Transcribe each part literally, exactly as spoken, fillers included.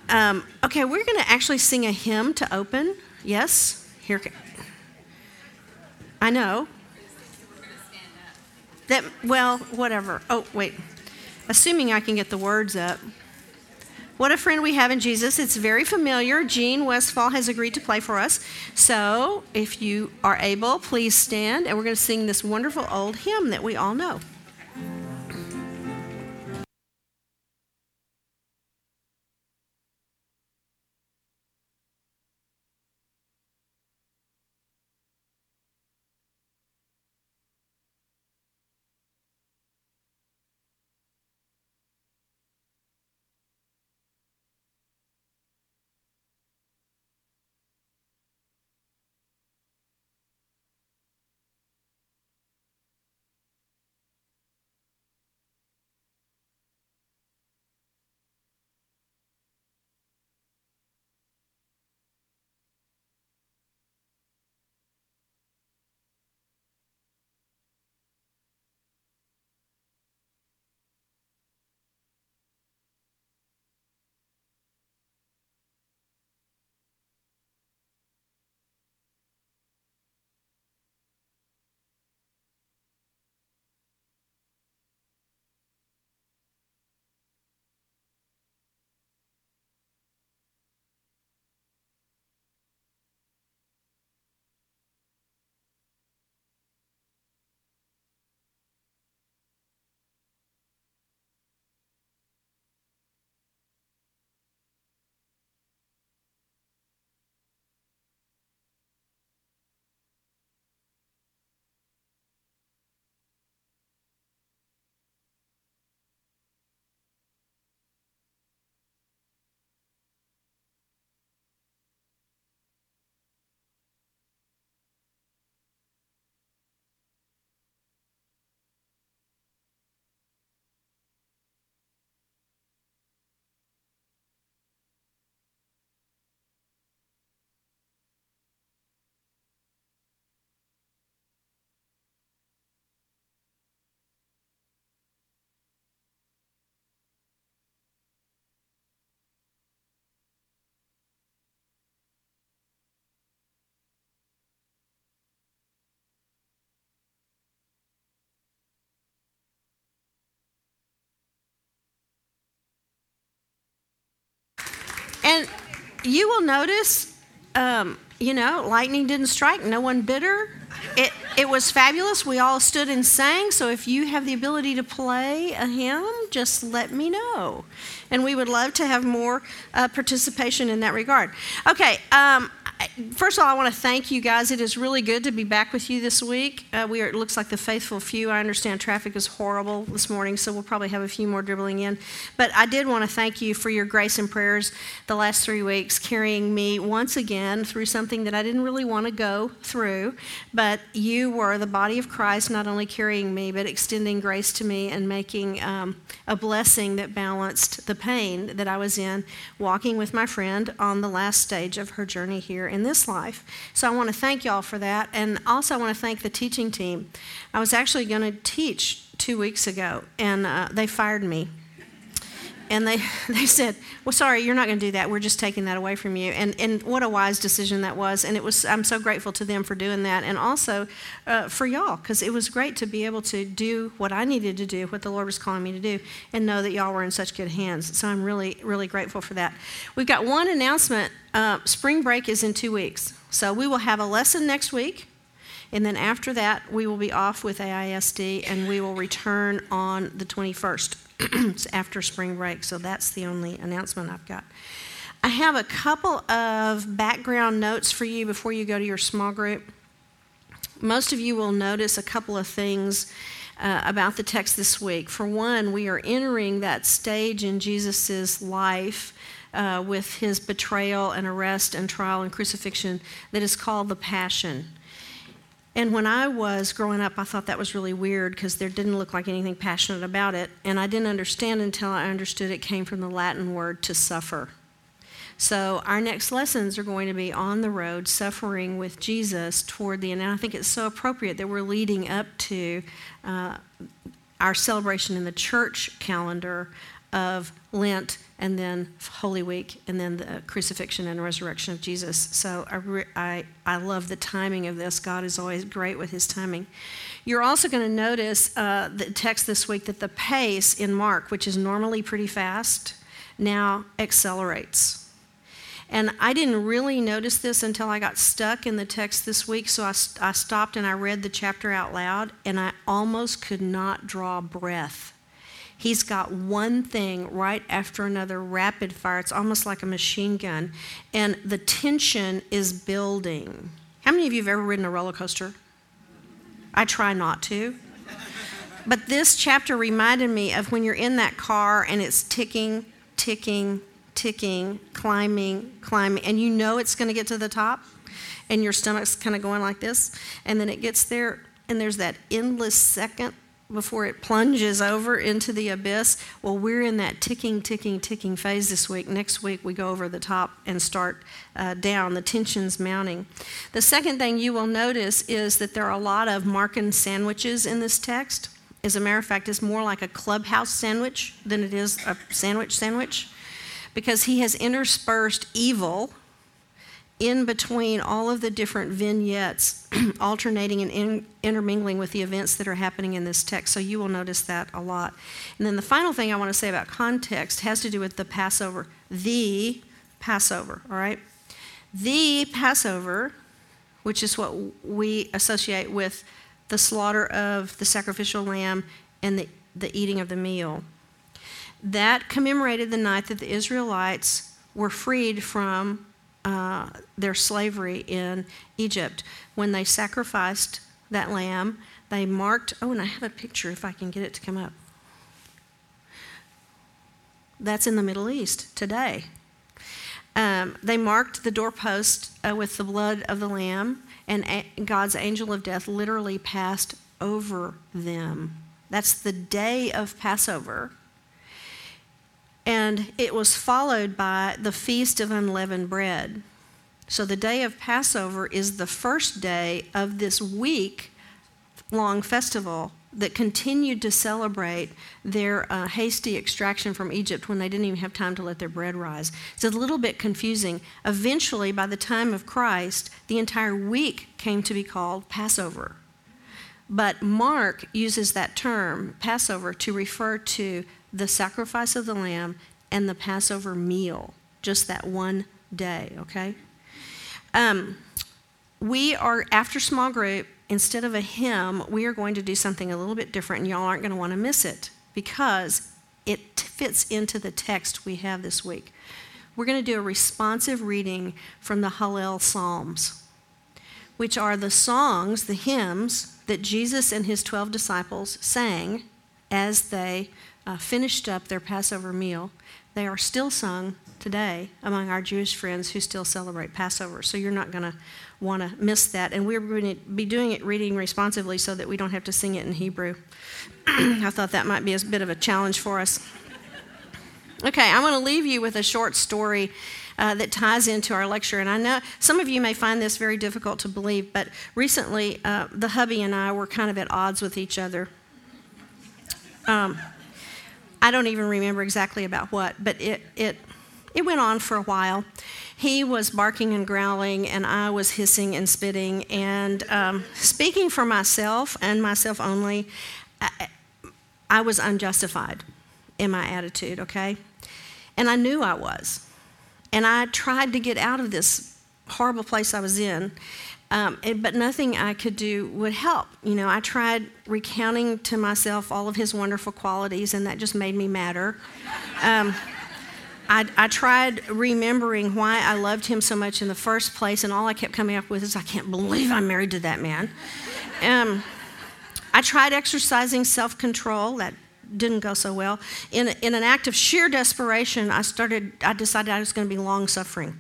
Um, okay, we're going to actually sing a hymn to open. Yes? Here. I know. That, well, whatever. Oh, wait. Assuming I can get the words up. What a Friend We Have in Jesus. It's very familiar. Gene Westfall has agreed to play for us. So if you are able, please stand, and we're going to sing this wonderful old hymn that we all know. And you will notice, um, you know, lightning didn't strike, no one bitter. It it was fabulous. We all stood and sang. So if you have the ability to play a hymn, just let me know. And we would love to have more uh, participation in that regard. Okay. Um, First of all, I want to thank you guys. It is really good to be back with you this week. Uh, we are, it looks like the faithful few. I understand traffic is horrible this morning, so we'll probably have a few more dribbling in. But I did want to thank you for your grace and prayers the last three weeks, carrying me once again through something that I didn't really want to go through. But you were the body of Christ, not only carrying me, but extending grace to me and making um, a blessing that balanced the pain that I was in, walking with my friend on the last stage of her journey here in this life. So I want to thank y'all for that. And also I want to thank the teaching team. I was actually going to teach two weeks ago, and uh, they fired me. And they they said, well, sorry, you're not going to do that. We're just taking that away from you. And and what a wise decision that was. And it was. I'm so grateful to them for doing that. And also uh, for y'all, because it was great to be able to do what I needed to do, what the Lord was calling me to do, and know that y'all were in such good hands. So I'm really, really grateful for that. We've got one announcement. Uh, spring break is in two weeks. So we will have a lesson next week. And then after that, we will be off with A I S D, and we will return on the twenty-first after spring break. So that's the only announcement I've got. I have a couple of background notes for you before you go to your small group. Most of you will notice a couple of things uh, about the text this week. For one, we are entering that stage in Jesus' life uh, with his betrayal and arrest and trial and crucifixion that is called the Passion. And when I was growing up, I thought that was really weird because there didn't look like anything passionate about it. And I didn't understand until I understood it came from the Latin word to suffer. So our next lessons are going to be on the road, suffering with Jesus toward the end. And I think it's so appropriate that we're leading up to uh, our celebration in the church calendar of Lent, and then Holy Week, and then the crucifixion and resurrection of Jesus. So I, re- I, I love the timing of this. God is always great with his timing. You're also going to notice uh, the text this week that the pace in Mark, which is normally pretty fast, now accelerates. And I didn't really notice this until I got stuck in the text this week, so I, I stopped and I read the chapter out loud, and I almost could not draw breath. He's got one thing right after another, rapid fire. It's almost like a machine gun. And the tension is building. How many of you have ever ridden a roller coaster? I try not to. But this chapter reminded me of when you're in that car and it's ticking, ticking, ticking, climbing, climbing, and you know it's going to get to the top, and your stomach's kind of going like this, and then it gets there, and there's that endless second before it plunges over into the abyss. Well, we're in that ticking, ticking, ticking phase this week. Next week, we go over the top and start uh, down. The tension's mounting. The second thing you will notice is that there are a lot of Markan sandwiches in this text. As a matter of fact, it's more like a clubhouse sandwich than it is a sandwich sandwich, because he has interspersed evil in between all of the different vignettes, alternating and in, intermingling with the events that are happening in this text. So you will notice that a lot. And then the final thing I want to say about context has to do with the Passover. The Passover, all right? The Passover, which is what we associate with the slaughter of the sacrificial lamb and the, the eating of the meal. That commemorated the night that the Israelites were freed from uh, their slavery in Egypt. When they sacrificed that lamb, they marked, oh, and I have a picture if I can get it to come up. That's in the Middle East today. Um, they marked the doorpost uh, with the blood of the lamb, and a- God's angel of death literally passed over them. That's the day of Passover. And it was followed by the Feast of Unleavened Bread. So the day of Passover is the first day of this week-long festival that continued to celebrate their uh, hasty extraction from Egypt when they didn't even have time to let their bread rise. It's a little bit confusing. Eventually, by the time of Christ, the entire week came to be called Passover. But Mark uses that term, Passover, to refer to the sacrifice of the lamb and the Passover meal, just that one day, okay? Um, we are, after small group, instead of a hymn, we are going to do something a little bit different, and y'all aren't going to want to miss it because it fits into the text we have this week. We're going to do a responsive reading from the Hallel Psalms, which are the songs, the hymns, that Jesus and his twelve disciples sang as they uh, finished up their Passover meal. They are still sung today among our Jewish friends who still celebrate Passover. So you're not going to want to miss that. And we're going to be doing it reading responsively so that we don't have to sing it in Hebrew. I thought that might be a bit of a challenge for us. Okay, I want to leave you with a short story uh, that ties into our lecture. And I know some of you may find this very difficult to believe, but recently uh, the hubby and I were kind of at odds with each other. Um, I don't even remember exactly about what, but it, it, it went on for a while. He was barking and growling, and I was hissing and spitting. And um, speaking for myself and myself only, I, I was unjustified in my attitude, okay? And I knew I was. And I tried to get out of this horrible place I was in, um, it, but nothing I could do would help. You know, I tried recounting to myself all of his wonderful qualities, and that just made me madder. Um, I, I tried remembering why I loved him so much in the first place, and all I kept coming up with is, I can't believe I'm married to that man. Um, I tried exercising self-control. That didn't go so well. In, in an act of sheer desperation, I started. I decided I was going to be long-suffering.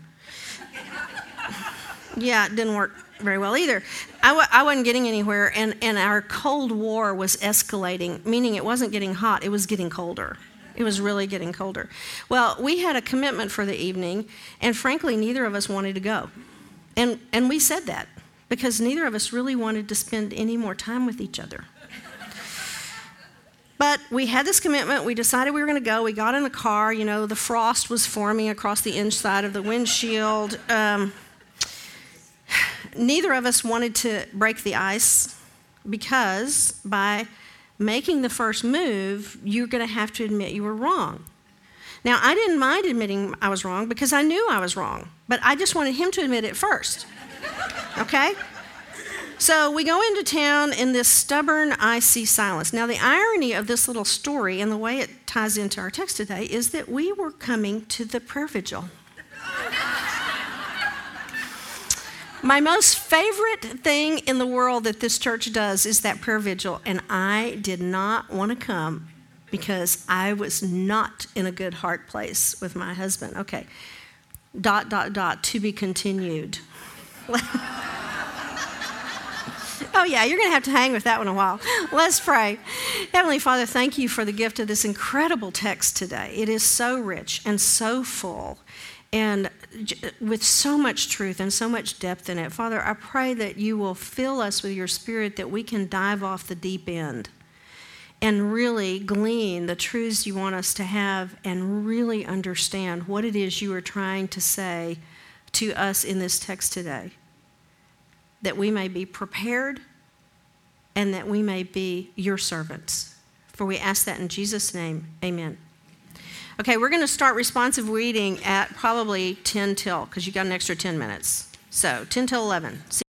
Yeah, it didn't work very well either. I, w- I wasn't getting anywhere, and, and our Cold War was escalating, meaning it wasn't getting hot, it was getting colder. It was really getting colder. Well, we had a commitment for the evening, and frankly, neither of us wanted to go. And, and we said that because neither of us really wanted to spend any more time with each other. But we had this commitment. We decided we were going to go. We got in the car. You know, the frost was forming across the inside of the windshield. Um, neither of us wanted to break the ice because by making the first move, you're going to have to admit you were wrong. Now, I didn't mind admitting I was wrong because I knew I was wrong, but I just wanted him to admit it first. Okay? So we go into town in this stubborn, icy silence. Now, the irony of this little story and the way it ties into our text today is that we were coming to the prayer vigil. My most favorite thing in the world that this church does is that prayer vigil, and I did not want to come because I was not in a good heart place with my husband. Okay, dot, dot, dot, to be continued. Oh, yeah, you're going to have to hang with that one a while. Let's pray. Heavenly Father, thank you for the gift of this incredible text today. It is so rich and so full and with so much truth and so much depth in it. Father, I pray that you will fill us with your Spirit, that we can dive off the deep end and really glean the truths you want us to have and really understand what it is you are trying to say to us in this text today, that we may be prepared and that we may be your servants. For we ask that in Jesus' name, amen. Okay, we're going to start responsive reading at probably ten till, because you got an extra ten minutes. So ten till eleven.